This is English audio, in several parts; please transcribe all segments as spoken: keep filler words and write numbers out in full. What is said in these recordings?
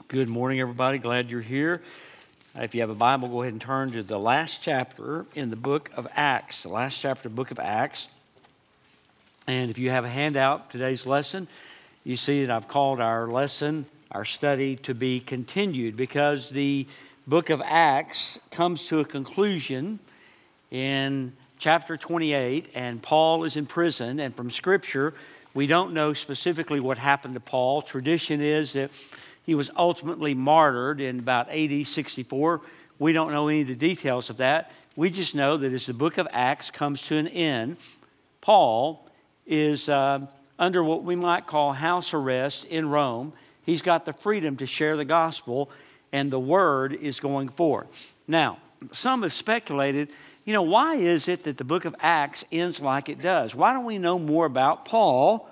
Good morning, everybody. Glad you're here. Uh, if you have a Bible, go ahead and turn to the last chapter in the book of Acts, the last chapter of the book of Acts. And if you have a handout, today's lesson, you see that I've called our lesson, our study, to be continued, because the book of Acts comes to a conclusion in chapter twenty-eight, and Paul is in prison, and from Scripture, we don't know specifically what happened to Paul. Tradition is that he was ultimately martyred in about A D sixty-four. We don't know any of the details of that. We just know that as the book of Acts comes to an end, Paul is uh, under what we might call house arrest in Rome. He's got the freedom to share the gospel, and the word is going forth. Now, some have speculated, you know, why is it that the book of Acts ends like it does? Why don't we know more about Paul?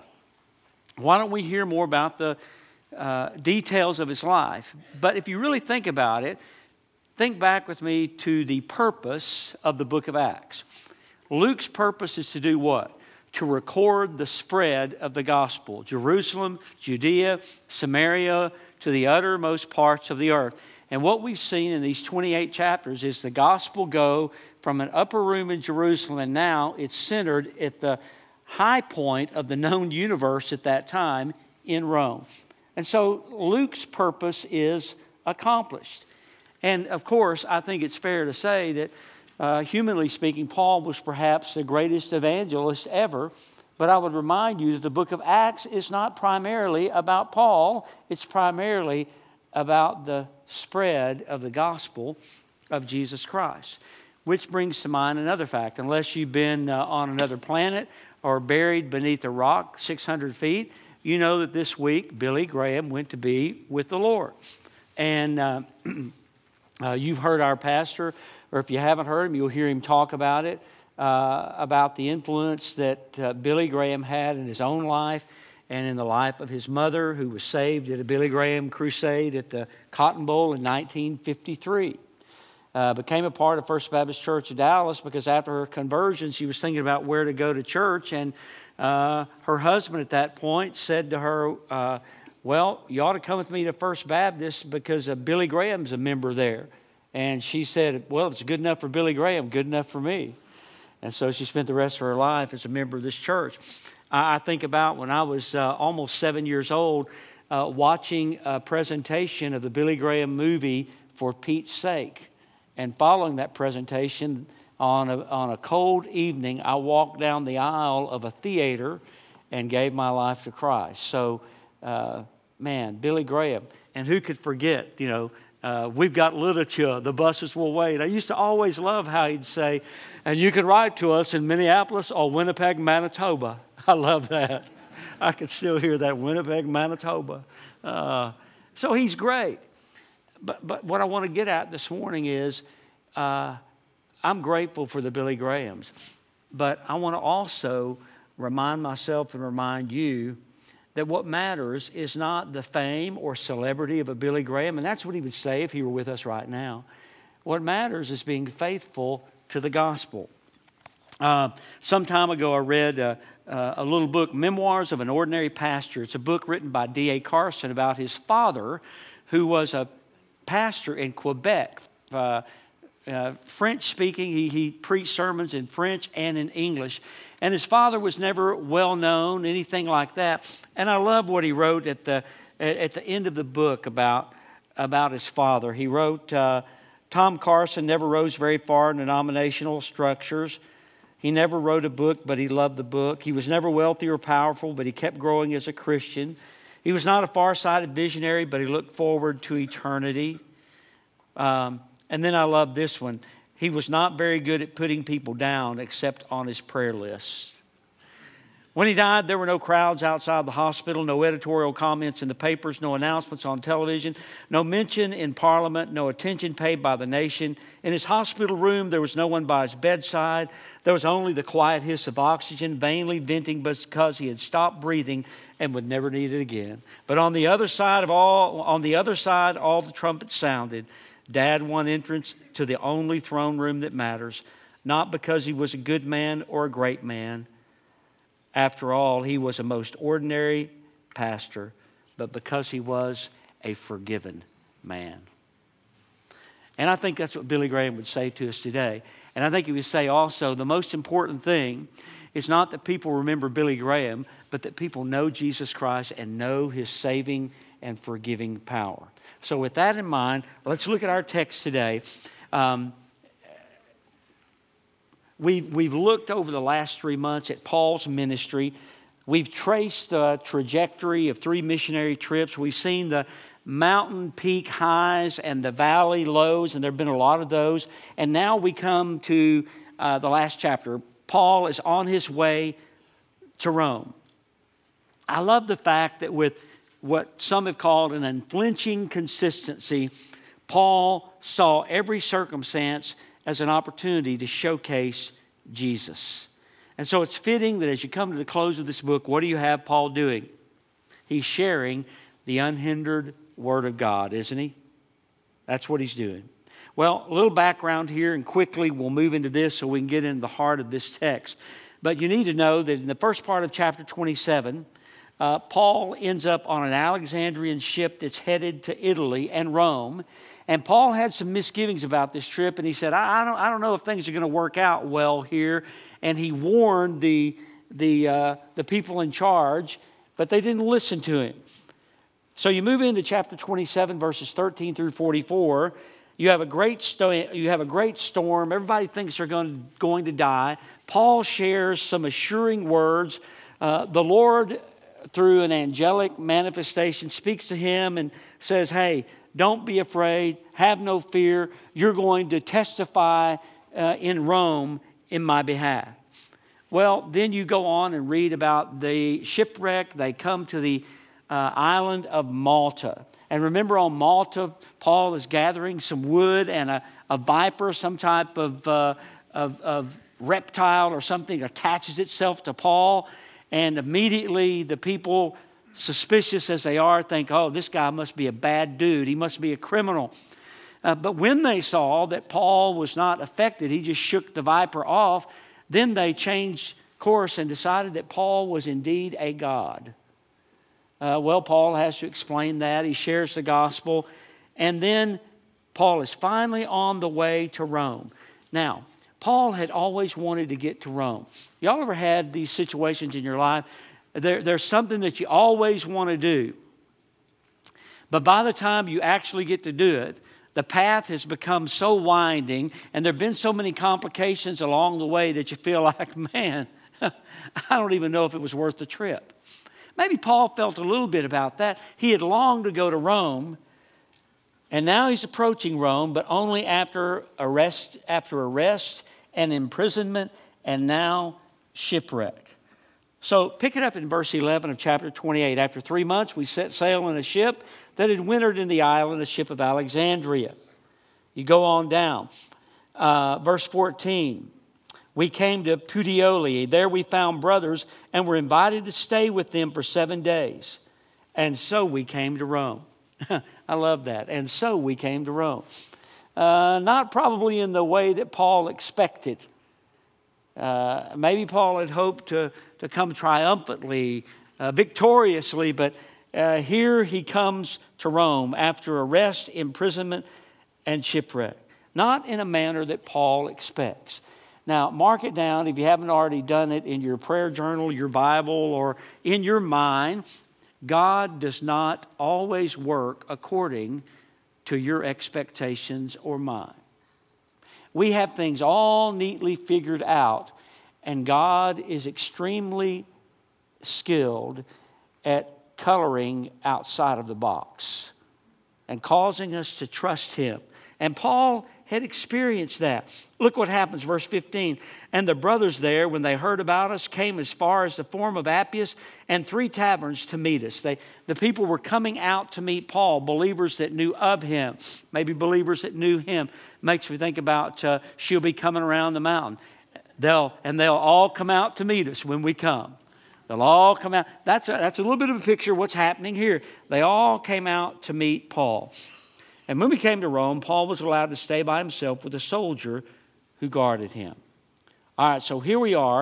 Why don't we hear more about the uh, details of his life? But if you really think about it, think back with me to the purpose of the book of Acts. Luke's purpose is to do what? To record the spread of the gospel. Jerusalem, Judea, Samaria, to the uttermost parts of the earth. And what we've seen in these twenty-eight chapters is the gospel go from an upper room in Jerusalem, and now it's centered at the high point of the known universe at that time in Rome. And so Luke's purpose is accomplished. And of course, I think it's fair to say that uh, humanly speaking, Paul was perhaps the greatest evangelist ever. But I would remind you that the book of Acts is not primarily about Paul. It's primarily about the spread of the gospel of Jesus Christ. Which brings to mind another fact. Unless you've been uh, on another planet or buried beneath a rock six hundred feet, you know that this week Billy Graham went to be with the Lord. And uh, uh, you've heard our pastor, or if you haven't heard him, you'll hear him talk about it, uh, about the influence that uh, Billy Graham had in his own life and in the life of his mother, who was saved at a Billy Graham crusade at the Cotton Bowl in nineteen fifty-three. Uh, became a part of First Baptist Church of Dallas because after her conversion, she was thinking about where to go to church. And uh, her husband at that point said to her, uh, well, you ought to come with me to First Baptist because uh, Billy Graham's a member there. And she said, well, if it's good enough for Billy Graham, good enough for me. And so she spent the rest of her life as a member of this church. I, I think about when I was uh, almost seven years old, uh, watching a presentation of the Billy Graham movie For Pete's Sake. And following that presentation, on a, on a cold evening, I walked down the aisle of a theater and gave my life to Christ. So, uh, man, Billy Graham. And who could forget, you know, uh, we've got literature, the buses will wait. I used to always love how he'd say, and you can write to us in Minneapolis or Winnipeg, Manitoba. I love that. I can still hear that, Winnipeg, Manitoba. Uh, so he's great. But but what I want to get at this morning is uh, I'm grateful for the Billy Grahams. But I want to also remind myself and remind you that what matters is not the fame or celebrity of a Billy Graham. And that's what he would say if he were with us right now. What matters is being faithful to the gospel. Uh, some time ago I read uh, uh, a little book, Memoirs of an Ordinary Pastor. It's a book written by D A Carson about his father, who was a pastor in Quebec, uh, uh, French-speaking. He, he preached sermons in French and in English. And his father was never well-known, anything like that. And I love what he wrote at the at the end of the book about, about his father. He wrote, uh, Tom Carson never rose very far in denominational structures. He never wrote a book, but he loved the book. He was never wealthy or powerful, but he kept growing as a Christian. He was not a far-sighted visionary, but he looked forward to eternity. Um, and then I love this one. He was not very good at putting people down except on his prayer list. When he died, there were no crowds outside the hospital, no editorial comments in the papers, no announcements on television, no mention in Parliament, no attention paid by the nation. In his hospital room, there was no one by his bedside. There was only the quiet hiss of oxygen, vainly venting because he had stopped breathing and would never need it again. But on the other side of all, on the other side, all the trumpets sounded. Dad won entrance to the only throne room that matters, not because he was a good man or a great man. After all, he was a most ordinary pastor, but because he was a forgiven man. And I think that's what Billy Graham would say to us today. And I think he would say also, the most important thing is not that people remember Billy Graham, but that people know Jesus Christ and know His saving and forgiving power. So with that in mind, let's look at our text today. Um, we, we've looked over the last three months at Paul's ministry. We've traced the trajectory of three missionary trips. We've seen the mountain peak highs and the valley lows, and there have been a lot of those. And now we come to uh, the last chapter. Paul is on his way to Rome. I love the fact that with what some have called an unflinching consistency, Paul saw every circumstance as an opportunity to showcase Jesus. And so it's fitting that as you come to the close of this book, what do you have Paul doing? He's sharing the unhindered Word of God, isn't he? That's what he's doing. Well, a little background here, and quickly we'll move into this so we can get into the heart of this text. But you need to know that in the first part of chapter twenty-seven, uh, Paul ends up on an Alexandrian ship that's headed to Italy and Rome. And Paul had some misgivings about this trip, and he said, I, I, don't, I don't know if things are going to work out well here. And he warned the, the, uh, the people in charge, but they didn't listen to him. So you move into chapter twenty-seven, verses thirteen through forty-four. You have a great sto- you have a great storm. Everybody thinks they're going, going to die. Paul shares some assuring words. Uh, the Lord, through an angelic manifestation, speaks to him and says, hey, don't be afraid. Have no fear. You're going to testify uh, in Rome in my behalf. Well, then you go on and read about the shipwreck. They come to the uh, island of Malta. And remember, on Malta, Paul is gathering some wood, and a, a viper, some type of, uh, of, of reptile or something, attaches itself to Paul. And immediately the people, suspicious as they are, think, oh, this guy must be a bad dude. He must be a criminal. Uh, but when they saw that Paul was not affected, he just shook the viper off, then they changed course and decided that Paul was indeed a god. Uh, well, Paul has to explain that. He shares the gospel. And then Paul is finally on the way to Rome. Now, Paul had always wanted to get to Rome. Y'all ever had these situations in your life? There, there's something that you always want to do. But by the time you actually get to do it, the path has become so winding, and there have been so many complications along the way that you feel like, man, I don't even know if it was worth the trip. Maybe Paul felt a little bit about that. He had longed to go to Rome, and now he's approaching Rome, but only after arrest, after arrest and imprisonment, and now shipwreck. So pick it up in verse eleven of chapter twenty-eight. After three months, we set sail in a ship that had wintered in the island, a ship of Alexandria. You go on down. Uh, verse fourteen. We came to Puteoli. There we found brothers and were invited to stay with them for seven days. And so we came to Rome. I love that. And so we came to Rome. Uh, not probably in the way that Paul expected. Uh, maybe Paul had hoped to, to come triumphantly, uh, victoriously, but uh, here he comes to Rome after arrest, imprisonment, and shipwreck. Not in a manner that Paul expects. Now, mark it down if you haven't already done it in your prayer journal, your Bible, or in your mind. God does not always work according to your expectations or mine. We have things all neatly figured out, and God is extremely skilled at coloring outside of the box and causing us to trust Him. And Paul had experienced that. Look what happens, verse fifteen. And the brothers there, when they heard about us, came as far as the Forum of Appius and three taverns to meet us. They, the people were coming out to meet Paul, believers that knew of him, maybe believers that knew him. Makes me think about uh, she'll be coming around the mountain. They'll and they'll all come out to meet us when we come. They'll all come out. That's a, that's a little bit of a picture of what's happening here. They all came out to meet Paul. And when we came to Rome, Paul was allowed to stay by himself with a soldier who guarded him. All right, so here we are.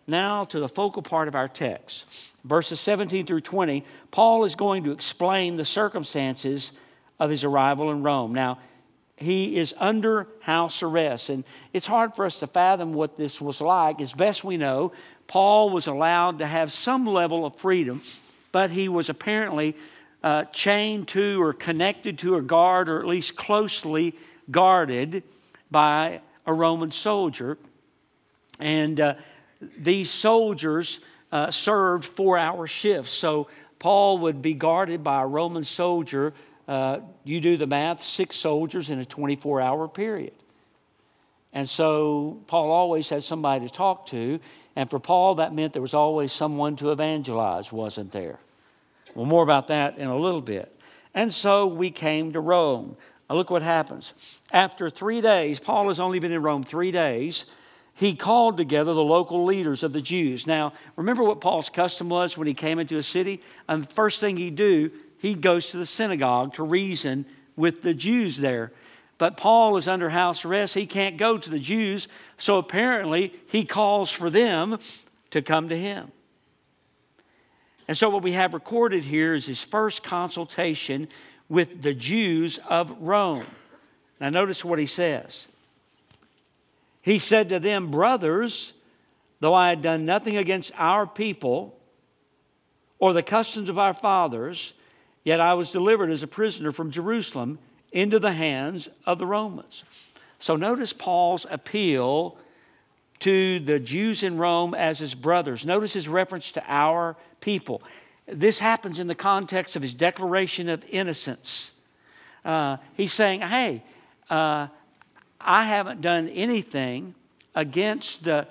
now to the focal part of our text. Verses seventeen through twenty, Paul is going to explain the circumstances of his arrival in Rome. Now, he is under house arrest, and it's hard for us to fathom what this was like. As best we know, Paul was allowed to have some level of freedom, but he was apparently uh, chained to or connected to a guard, or at least closely guarded by a Roman soldier. And uh, these soldiers uh, served four-hour shifts. So Paul would be guarded by a Roman soldier. Uh, you do the math, six soldiers in a twenty-four hour period. And so Paul always had somebody to talk to. And for Paul, that meant there was always someone to evangelize, wasn't there? Well, more about that in a little bit. And so we came to Rome. Now look what happens. After three days, Paul has only been in Rome three days. He called together the local leaders of the Jews. Now, remember what Paul's custom was when he came into a city? And the first thing he'd do, he goes to the synagogue to reason with the Jews there. But Paul is under house arrest. He can't go to the Jews. So apparently, he calls for them to come to him. And so what we have recorded here is his first consultation with the Jews of Rome. Now notice what he says. He said to them, brothers, though I had done nothing against our people or the customs of our fathers, yet I was delivered as a prisoner from Jerusalem into the hands of the Romans. So notice Paul's appeal to the Jews in Rome as his brothers. Notice his reference to our people. This happens in the context of his declaration of innocence. Uh, he's saying, hey, uh, I haven't done anything against the,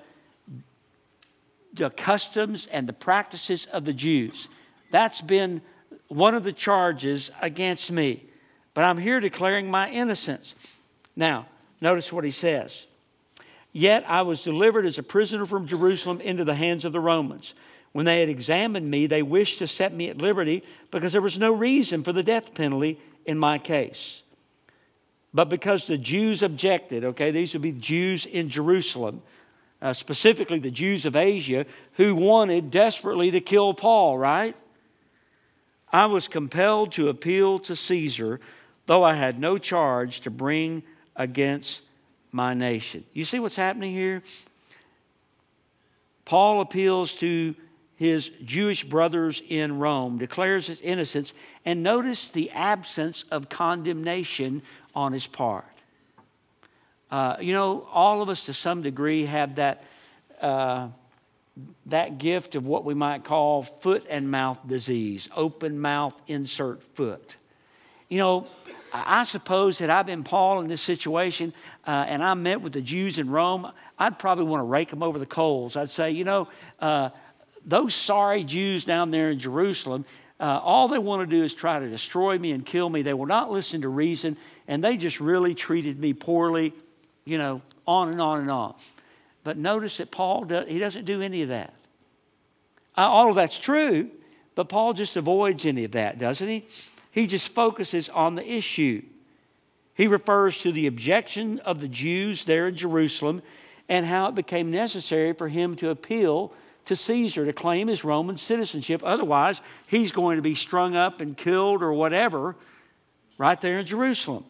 the customs and the practices of the Jews. That's been one of the charges against me. But I'm here declaring my innocence. Now, notice what he says. Yet I was delivered as a prisoner from Jerusalem into the hands of the Romans. When they had examined me, they wished to set me at liberty because there was no reason for the death penalty in my case. But because the Jews objected, okay, these would be Jews in Jerusalem, uh, specifically the Jews of Asia, who wanted desperately to kill Paul, right? I was compelled to appeal to Caesar, though I had no charge to bring against my nation. You see what's happening here? Paul appeals to his Jewish brothers in Rome, declares his innocence, and notice the absence of condemnation on his part. Uh, you know, all of us to some degree have that, uh, that gift of what we might call foot and mouth disease, open mouth, insert foot. You know, I suppose had I been Paul in this situation uh, and I met with the Jews in Rome, I'd probably want to rake them over the coals. I'd say, you know, uh, those sorry Jews down there in Jerusalem, uh, all they want to do is try to destroy me and kill me. They will not listen to reason, and they just really treated me poorly, you know, on and on and on. But notice that Paul, does, he doesn't do any of that. Uh, all of that's true, but Paul just avoids any of that, doesn't he? He just focuses on the issue. He refers to the objection of the Jews there in Jerusalem and how it became necessary for him to appeal to Caesar to claim his Roman citizenship. Otherwise, he's going to be strung up and killed or whatever right there in Jerusalem.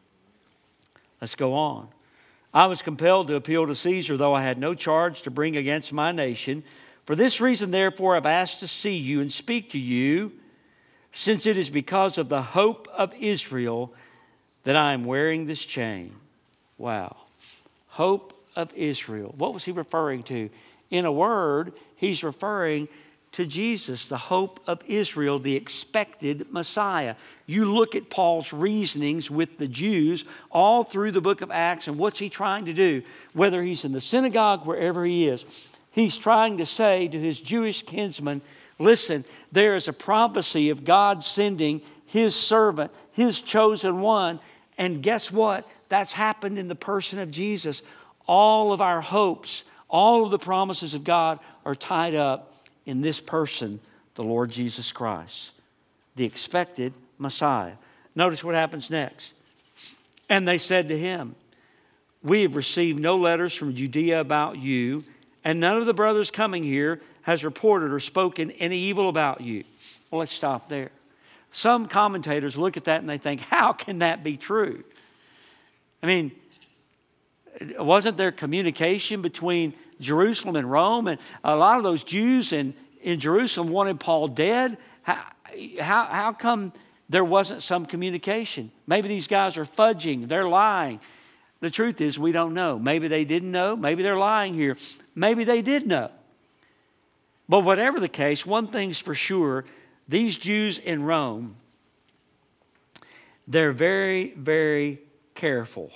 Let's go on. I was compelled to appeal to Caesar, though I had no charge to bring against my nation. For this reason, therefore, I've asked to see you and speak to you, since it is because of the hope of Israel that I am wearing this chain. Wow. Hope of Israel. What was he referring to? In a word, he's referring to Jesus, the hope of Israel, the expected Messiah. You look at Paul's reasonings with the Jews all through the book of Acts, and what's he trying to do? Whether he's in the synagogue, wherever he is, he's trying to say to his Jewish kinsmen, listen, there is a prophecy of God sending his servant, his chosen one, and guess what? That's happened in the person of Jesus. All of our hopes, all of the promises of God are tied up in this person, the Lord Jesus Christ, the expected Messiah. Notice what happens next. And they said to him, we have received no letters from Judea about you, and none of the brothers coming here has reported or spoken any evil about you. Well, let's stop there. Some commentators look at that and they think, how can that be true? I mean, wasn't there communication between Jerusalem and Rome? And a lot of those Jews in, in Jerusalem wanted Paul dead. How, how, how come there wasn't some communication? Maybe these guys are fudging. They're lying. The truth is, we don't know. Maybe they didn't know. Maybe they're lying here. Maybe they did know. But whatever the case, one thing's for sure. These Jews in Rome, they're very, very careful.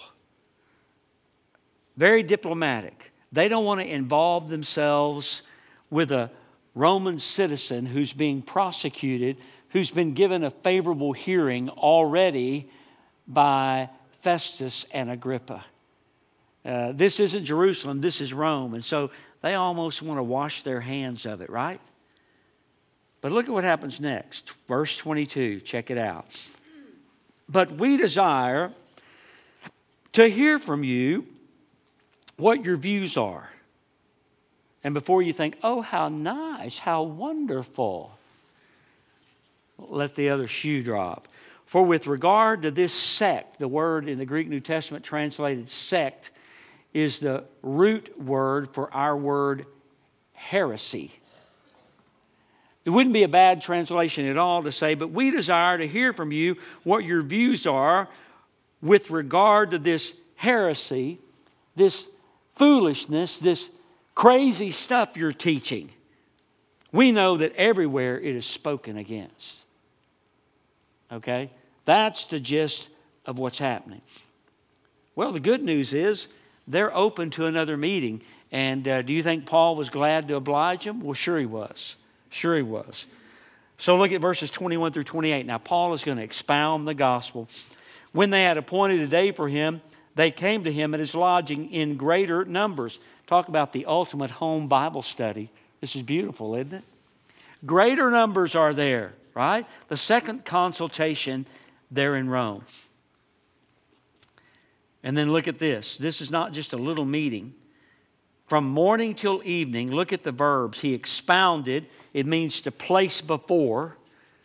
Very diplomatic. They don't want to involve themselves with a Roman citizen who's being prosecuted, who's been given a favorable hearing already by Festus and Agrippa. Uh, this isn't Jerusalem, this is Rome. And so they almost want to wash their hands of it, right? But look at what happens next. Verse twenty-two, check it out. But we desire to hear from you what your views are. And before you think, oh, how nice, how wonderful, let the other shoe drop. For with regard to this sect, the word in the Greek New Testament translated sect is the root word for our word heresy. It wouldn't be a bad translation at all to say, but we desire to hear from you what your views are with regard to this heresy, this foolishness, this crazy stuff you're teaching. We know that everywhere it is spoken against. Okay? That's the gist of what's happening. Well, the good news is they're open to another meeting. And uh, do you think Paul was glad to oblige them? Well, sure he was. Sure he was. So look at verses twenty-one through twenty-eight. Now, Paul is going to expound the gospel. When they had appointed a day for him, they came to him at his lodging in greater numbers. Talk about the ultimate home Bible study. This is beautiful, isn't it? Greater numbers are there, right? The second consultation there in Rome. And then look at this. This is not just a little meeting. From morning till evening, look at the verbs. He expounded. It means to place before.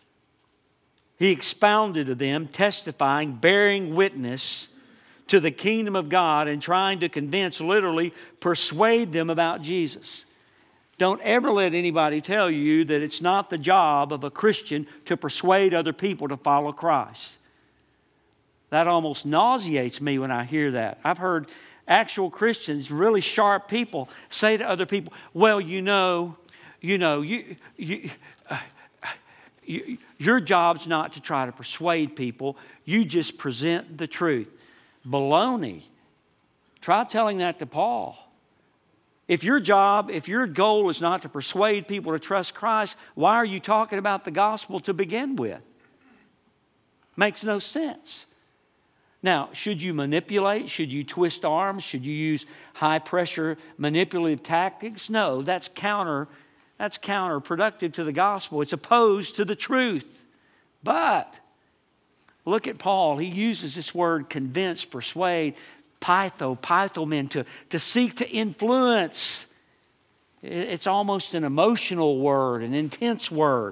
He expounded to them, testifying, bearing witness to the kingdom of God and trying to convince, literally persuade them about Jesus. Don't ever let anybody tell you that it's not the job of a Christian to persuade other people to follow Christ. That almost nauseates me when I hear that. I've heard actual Christians, really sharp people, say to other people, well, you know, you know, you, you, uh, you, your job's not to try to persuade people. You just present the truth. Baloney. Try telling that to Paul. If your job, if your goal is not to persuade people to trust Christ, why are you talking about the gospel to begin with? Makes no sense. Now, should you manipulate? Should you twist arms? Should you use high-pressure manipulative tactics? No, that's counter, that's counterproductive to the gospel. It's opposed to the truth. But look at Paul. He uses this word convince, persuade, pytho, pythomen, to, to seek to influence. It's almost an emotional word, an intense word.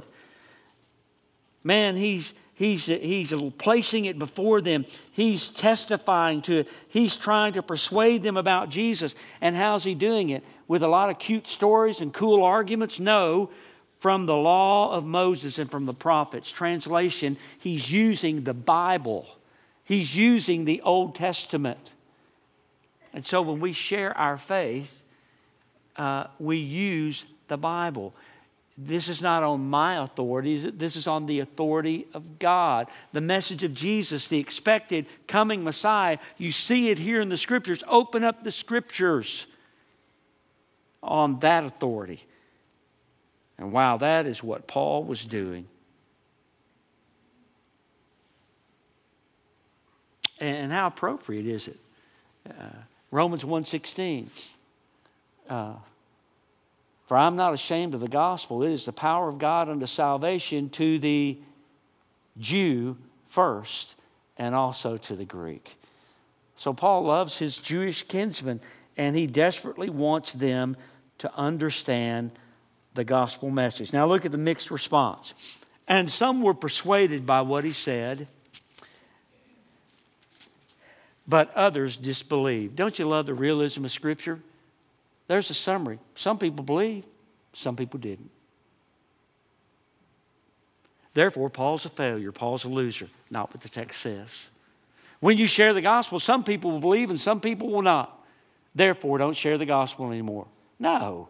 Man, he's He's, he's placing it before them. He's testifying to it. He's trying to persuade them about Jesus. And how's he doing it? With a lot of cute stories and cool arguments? No. From the law of Moses and from the prophets. Translation, he's using the Bible. He's using the Old Testament. And so when we share our faith, uh, we use the Bible. This is not on my authority. This is on the authority of God. The message of Jesus, the expected coming Messiah, you see it here in the Scriptures. Open up the Scriptures on that authority. And wow, that is what Paul was doing. And how appropriate is it? Uh, Romans one sixteen. Uh, For I'm not ashamed of the gospel. It is the power of God unto salvation to the Jew first and also to the Greek. So Paul loves his Jewish kinsmen and he desperately wants them to understand the gospel message. Now look at the mixed response. And some were persuaded by what he said, but others disbelieved. Don't you love the realism of Scripture? There's a summary. Some people believed, some people didn't. Therefore, Paul's a failure. Paul's a loser. Not what the text says. When you share the gospel, some people will believe and some people will not. Therefore, don't share the gospel anymore. No.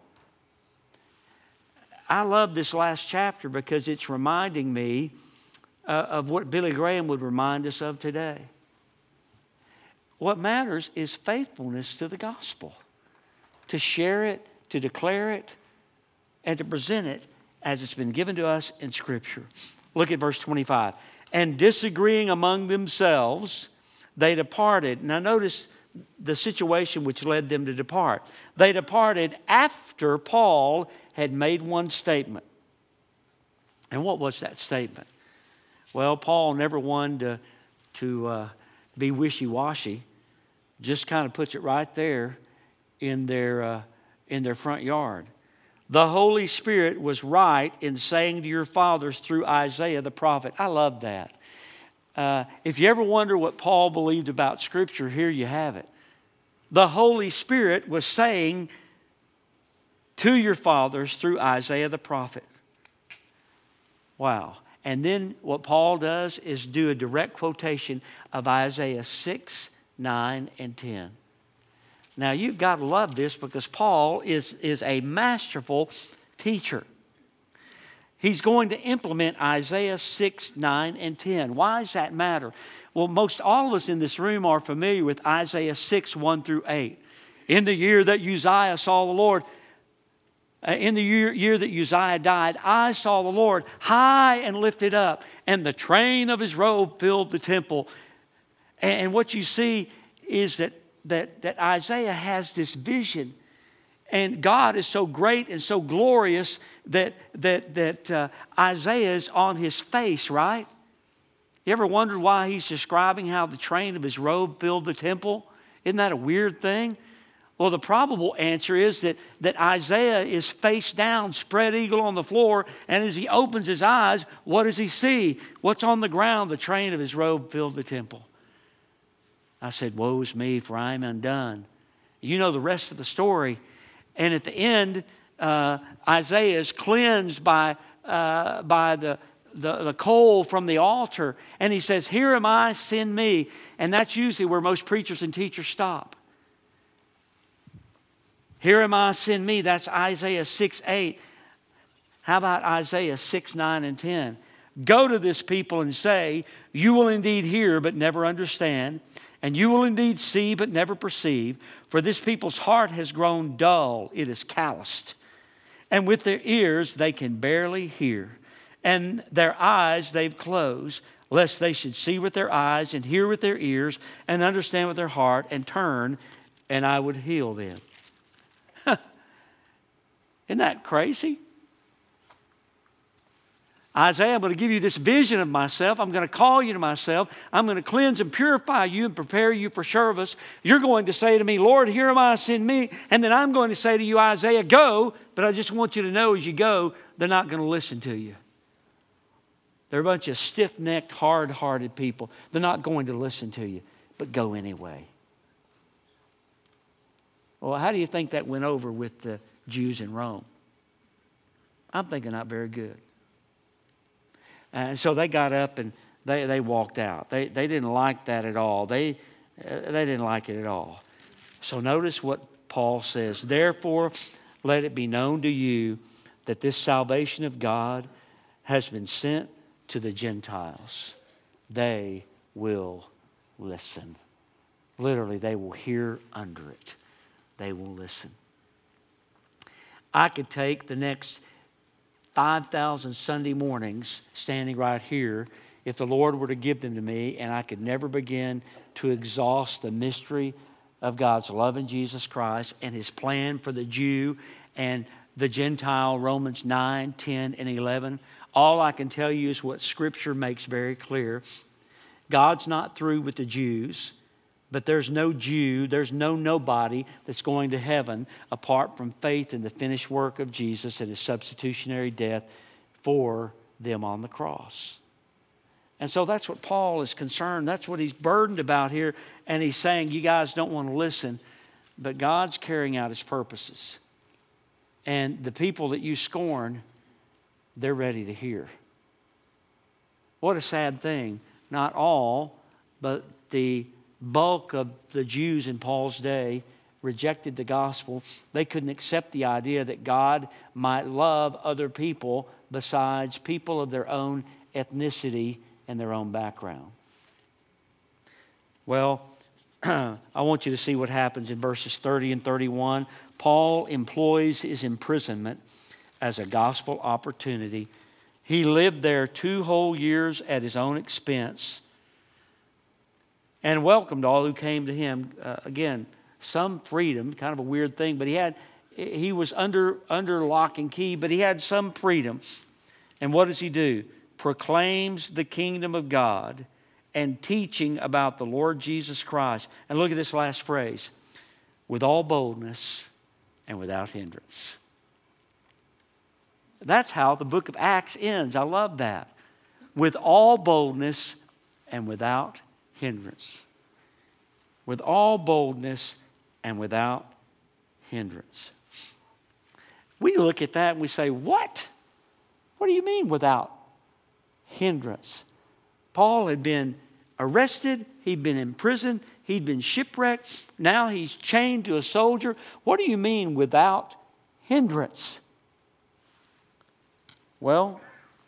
I love this last chapter because it's reminding me uh, of what Billy Graham would remind us of today. What matters is faithfulness to the gospel. To share it, to declare it, and to present it as it's been given to us in Scripture. Look at verse twenty-five. And disagreeing among themselves, they departed. Now notice the situation which led them to depart. They departed after Paul had made one statement. And what was that statement? Well, Paul never wanted to, to uh, be wishy-washy. Just kind of puts it right there in their, uh, in their front yard. The Holy Spirit was right in saying to your fathers through Isaiah the prophet. I love that. Uh, if you ever wonder what Paul believed about Scripture, here you have it. The Holy Spirit was saying to your fathers through Isaiah the prophet. Wow. And then what Paul does is do a direct quotation of Isaiah six, nine, and ten. Now, you've got to love this because Paul is, is a masterful teacher. He's going to implement Isaiah six, nine, and ten. Why does that matter? Well, most all of us in this room are familiar with Isaiah six, one through eight. In the year that Uzziah saw the Lord, uh, in the year, year that Uzziah died, I saw the Lord high and lifted up, and the train of his robe filled the temple. And, and what you see is that That, that Isaiah has this vision, and God is so great and so glorious that that that uh, Isaiah is on his face, right? You ever wondered why he's describing how the train of his robe filled the temple? Isn't that a weird thing? Well, the probable answer is that that Isaiah is face down, spread eagle on the floor, and as he opens his eyes, what does he see? What's on the ground? The train of his robe filled the temple. I said, woe is me, for I am undone. You know the rest of the story. And at the end, uh, Isaiah is cleansed by, uh, by the, the, the coal from the altar. And he says, here am I, send me. And that's usually where most preachers and teachers stop. Here am I, send me. That's Isaiah six, eight. How about Isaiah six, nine, and ten? Go to this people and say, you will indeed hear, but never understand. And you will indeed see, but never perceive. For this people's heart has grown dull. It is calloused. And with their ears they can barely hear. And their eyes they've closed, lest they should see with their eyes and hear with their ears and understand with their heart and turn, and I would heal them. Isn't that crazy? Isaiah, I'm going to give you this vision of myself. I'm going to call you to myself. I'm going to cleanse and purify you and prepare you for service. You're going to say to me, Lord, here am I, send me. And then I'm going to say to you, Isaiah, go. But I just want you to know as you go, they're not going to listen to you. They're a bunch of stiff-necked, hard-hearted people. They're not going to listen to you, but go anyway. Well, how do you think that went over with the Jews in Rome? I'm thinking not very good. And so they got up and they, they walked out. They, they didn't like that at all. They, uh, they didn't like it at all. So notice what Paul says. Therefore, let it be known to you that this salvation of God has been sent to the Gentiles. They will listen. Literally, they will hear under it. They will listen. I could take the next five thousand Sunday mornings standing right here if the Lord were to give them to me, and I could never begin to exhaust the mystery of God's love in Jesus Christ and His plan for the Jew and the Gentile, Romans nine, ten, and eleven. All I can tell you is what Scripture makes very clear. God's not through with the Jews, But there's no Jew, there's no nobody that's going to heaven apart from faith in the finished work of Jesus and His substitutionary death for them on the cross. And so that's what Paul is concerned. That's what he's burdened about here. And he's saying, you guys don't want to listen, but God's carrying out His purposes. And the people that you scorn, they're ready to hear. What a sad thing. Not all, but the bulk of the Jews in Paul's day rejected the gospel. They couldn't accept the idea that God might love other people besides people of their own ethnicity and their own background. Well, I want you to see what happens in verses thirty and thirty-one. Paul employs his imprisonment as a gospel opportunity. He lived there two whole years at his own expense and welcomed all who came to him. Uh, again, some freedom, kind of a weird thing, but he had he was under under lock and key, but he had some freedom. And what does he do? Proclaims the kingdom of God and teaching about the Lord Jesus Christ. And look at this last phrase, with all boldness and without hindrance. That's how the book of Acts ends. I love that. With all boldness and without hindrance. With all boldness and without hindrance. We look at that and we say, what? What do you mean without hindrance? Paul had been arrested. He'd been in prison. He'd been shipwrecked. Now he's chained to a soldier. What do you mean without hindrance? Well,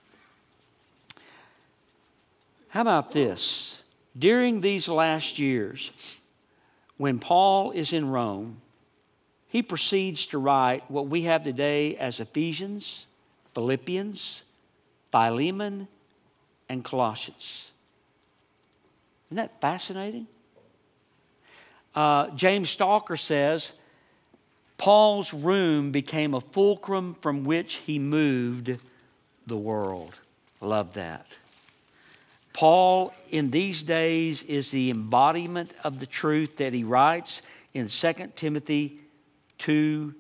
how about this? During these last years, when Paul is in Rome, he proceeds to write what we have today as Ephesians, Philippians, Philemon, and Colossians. Isn't that fascinating? Uh, James Stalker says, Paul's room became a fulcrum from which he moved the world. Love that. Paul, in these days, is the embodiment of the truth that he writes in Second Timothy two.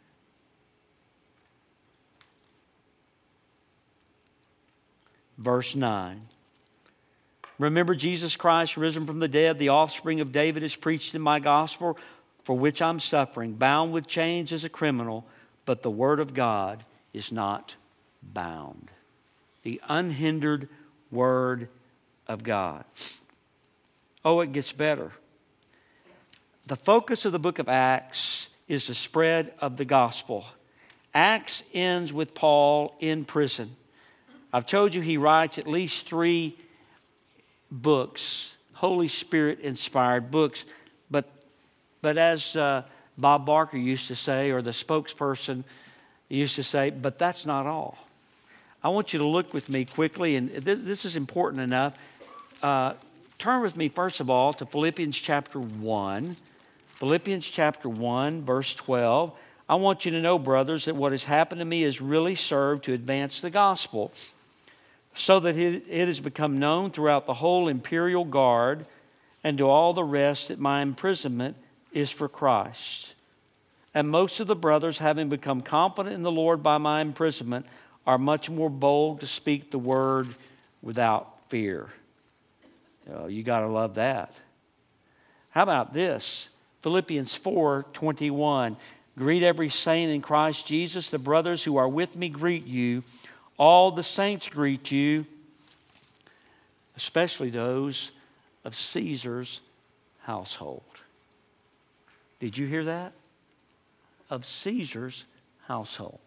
Verse nine. Remember Jesus Christ risen from the dead, the offspring of David is preached in my gospel, for which I'm suffering, bound with chains as a criminal, but the word of God is not bound. The unhindered word of God. Oh, it gets better. The focus of the book of Acts is the spread of the gospel. Acts ends with Paul in prison. I've told you he writes at least three books, Holy Spirit inspired books, but but as uh, Bob Barker used to say, or the spokesperson used to say, but that's not all. I want you to look with me quickly, and th- this is important enough. Uh, turn with me, first of all, to Philippians chapter one. Philippians chapter one, verse twelve. I want you to know, brothers, that what has happened to me has really served to advance the gospel, so that it, it has become known throughout the whole imperial guard and to all the rest that my imprisonment is for Christ. And most of the brothers, having become confident in the Lord by my imprisonment, are much more bold to speak the word without fear. Oh, you got to love that. How about this? Philippians four twenty-one. Greet every saint in Christ Jesus. The brothers who are with me greet you. All the saints greet you, especially those of Caesar's household. Did you hear that? Of Caesar's household.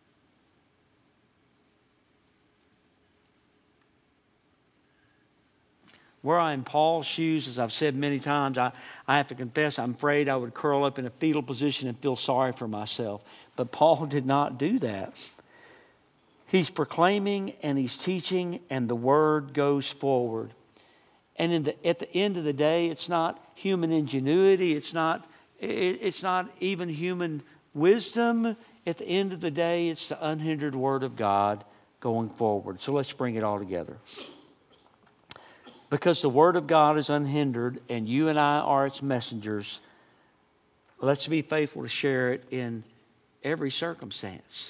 Were I in Paul's shoes, as I've said many times, I, I have to confess, I'm afraid I would curl up in a fetal position and feel sorry for myself. But Paul did not do that. He's proclaiming and he's teaching, and the word goes forward. And in the, at the end of the day, it's not human ingenuity. It's not, it, it's not even human wisdom. At the end of the day, it's the unhindered word of God going forward. So let's bring it all together. because the Word of God is unhindered and you and I are its messengers, let's be faithful to share it in every circumstance.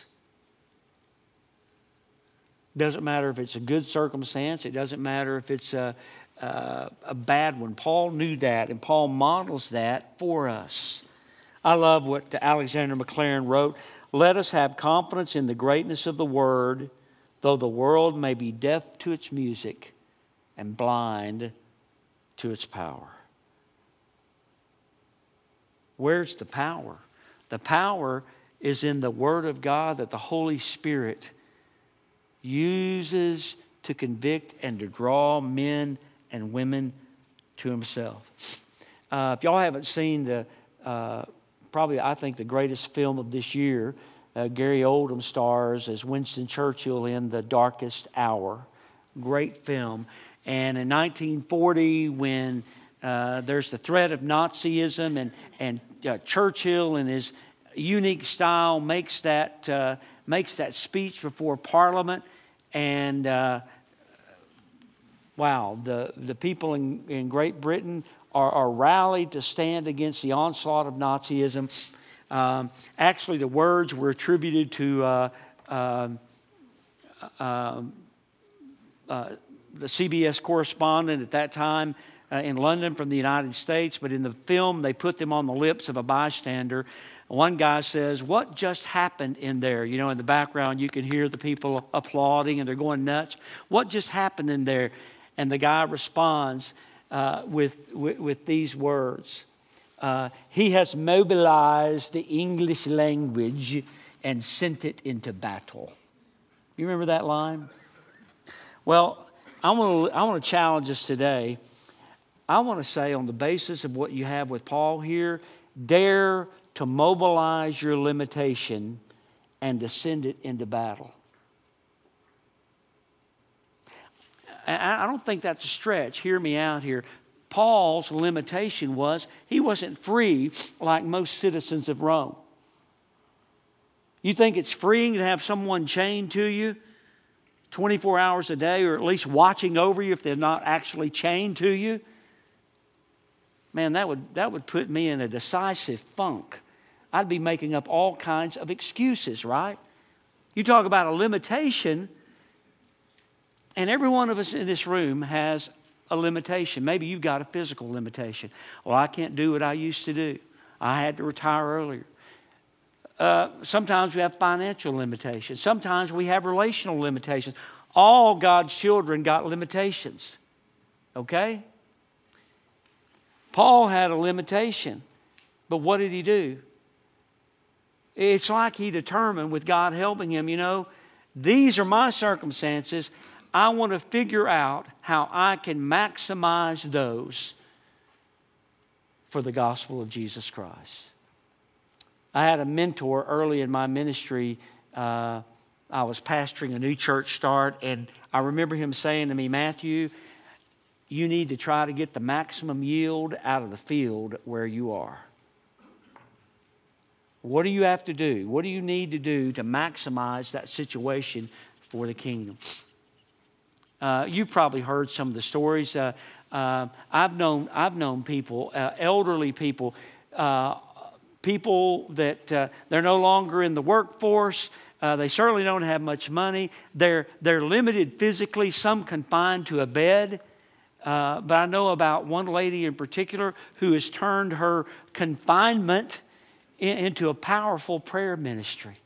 Doesn't matter if it's a good circumstance. It doesn't matter if it's a, a, a bad one. Paul knew that, and Paul models that for us. I love what Alexander Maclaren wrote. Let us have confidence in the greatness of the Word, though the world may be deaf to its music and blind to its power. Where's the power? The power is in the Word of God that the Holy Spirit uses to convict and to draw men and women to Himself. Uh, if y'all haven't seen the, uh, probably I think the greatest film of this year, uh, Gary Oldman stars as Winston Churchill in The Darkest Hour. Great film. And in nineteen forty, when uh, there's the threat of Nazism, and and uh, Churchill in his unique style makes that uh, makes that speech before Parliament. And uh, wow, the, the people in, in Great Britain are, are rallied to stand against the onslaught of Nazism. Um, actually, the words were attributed to uh, uh, uh, uh, the C B S correspondent at that time uh, in London from the United States. But in the film, they put them on the lips of a bystander. One guy says, "What just happened in there?" You know, in the background, you can hear the people applauding and they're going nuts. What just happened in there? And the guy responds uh, with, with, with these words. Uh, he has mobilized the English language and sent it into battle. You remember that line? Well, I want to I want to challenge us today. I want to say, on the basis of what you have with Paul here, dare to mobilize your limitation and to send it into battle. I don't think that's a stretch. Hear me out here. Paul's limitation was he wasn't free like most citizens of Rome. You think it's freeing to have someone chained to you twenty-four hours a day, or at least watching over you if they're not actually chained to you? Man, that would, that would put me in a decisive funk. I'd be making up all kinds of excuses, right? You talk about a limitation, and every one of us in this room has a limitation. Maybe you've got a physical limitation. Well, I can't do what I used to do. I had to retire earlier. Uh, sometimes we have financial limitations. Sometimes we have relational limitations. All God's children got limitations. Okay? Paul had a limitation, but what did he do? It's like he determined, with God helping him, you know, these are my circumstances. I want to figure out how I can maximize those for the gospel of Jesus Christ. I had a mentor early in my ministry. Uh, I was pastoring a new church start, and I remember him saying to me, "Matthew, you need to try to get the maximum yield out of the field where you are. What do you have to do? What do you need to do to maximize that situation for the kingdom?" Uh, you've probably heard some of the stories. Uh, uh, I've known I've known people, uh, elderly people, uh, people that uh, they're no longer in the workforce. Uh, they certainly don't have much money. They're they're limited physically. Some confined to a bed. Uh, but I know about one lady in particular who has turned her confinement into a powerful prayer ministry.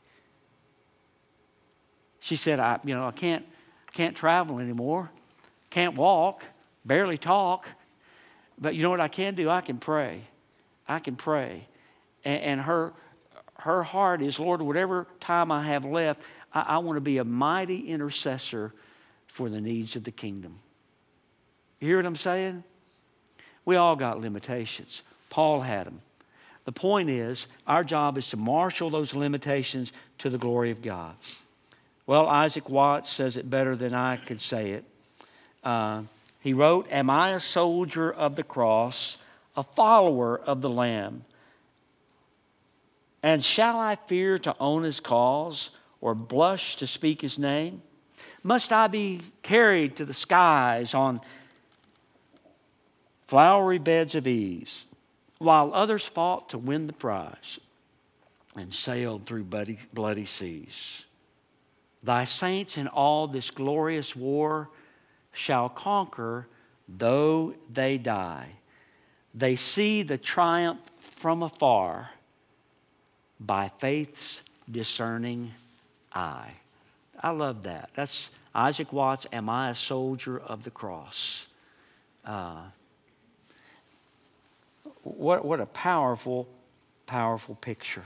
She said, "I, you know, I can't, can't travel anymore, can't walk, barely talk, but you know what I can do? I can pray. I can pray." And, and her, her heart is, "Lord, whatever time I have left, I, I want to be a mighty intercessor for the needs of the kingdom." You hear what I'm saying? We all got limitations. Paul had them. The point is, our job is to marshal those limitations to the glory of God. Well, Isaac Watts says it better than I could say it. Uh, he wrote, "Am I a soldier of the cross, a follower of the Lamb? And shall I fear to own His cause or blush to speak His name? Must I be carried to the skies on flowery beds of ease, while others fought to win the prize and sailed through bloody, bloody seas. Thy saints in all this glorious war shall conquer, though they die. They see the triumph from afar by faith's discerning eye. I love that. That's Isaac Watts, Am I a Soldier of the Cross? Uh, what, what a powerful, powerful picture.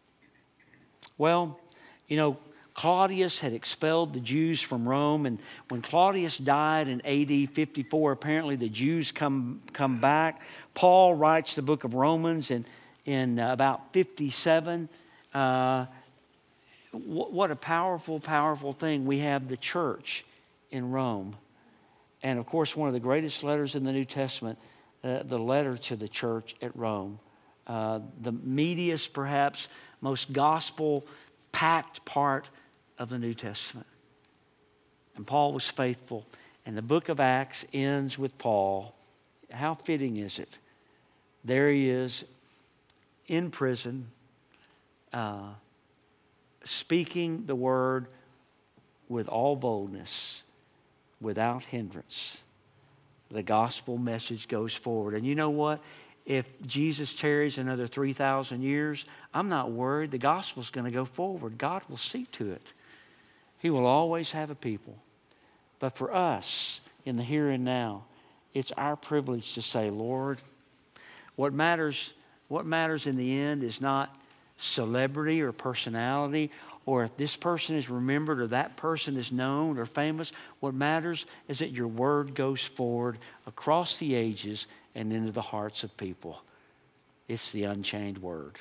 Well, you know, Claudius had expelled the Jews from Rome, and when Claudius died in A D fifty-four, apparently the Jews come, come back. Paul writes the book of Romans in, in about fifty-seven. Uh, what a powerful, powerful thing. We have the church in Rome. And of course, one of the greatest letters in the New Testament, uh, the letter to the church at Rome. Uh, the meatiest, perhaps, most gospel-packed part of the New Testament. And Paul was faithful. And the book of Acts ends with Paul. How fitting is it? There he is in prison, uh, speaking the word with all boldness, without hindrance. The gospel message goes forward. And you know what? If Jesus tarries another three thousand years, I'm not worried. The gospel's going to go forward. God will see to it. He will always have a people. But for us, in the here and now, it's our privilege to say, Lord, what matters, what matters in the end is not celebrity or personality, or if this person is remembered or that person is known or famous. What matters is that your word goes forward across the ages and into the hearts of people. It's the unchained word.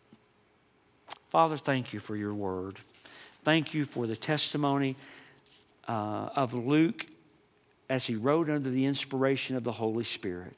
Father, thank you for your word. Thank you for the testimony uh, of Luke as he wrote under the inspiration of the Holy Spirit.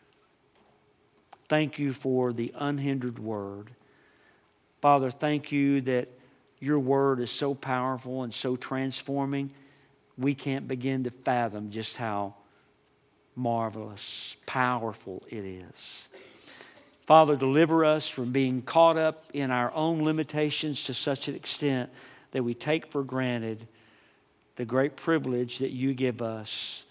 Thank you for the unhindered word. Father, thank you that your word is so powerful and so transforming, we can't begin to fathom just how marvelous, powerful it is. Father, deliver us from being caught up in our own limitations to such an extent that we take for granted the great privilege that you give us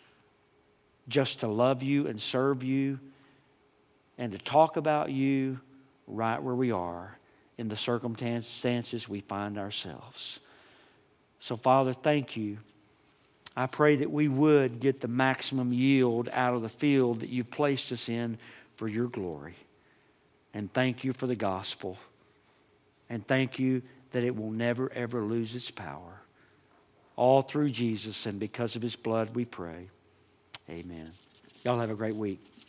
just to love you and serve you and to talk about you right where we are in the circumstances we find ourselves. So, Father, thank you. I pray that we would get the maximum yield out of the field that you've placed us in for your glory. And thank you for the gospel. And thank you that it will never, ever lose its power. All through Jesus and because of his blood we pray. Amen. Y'all have a great week.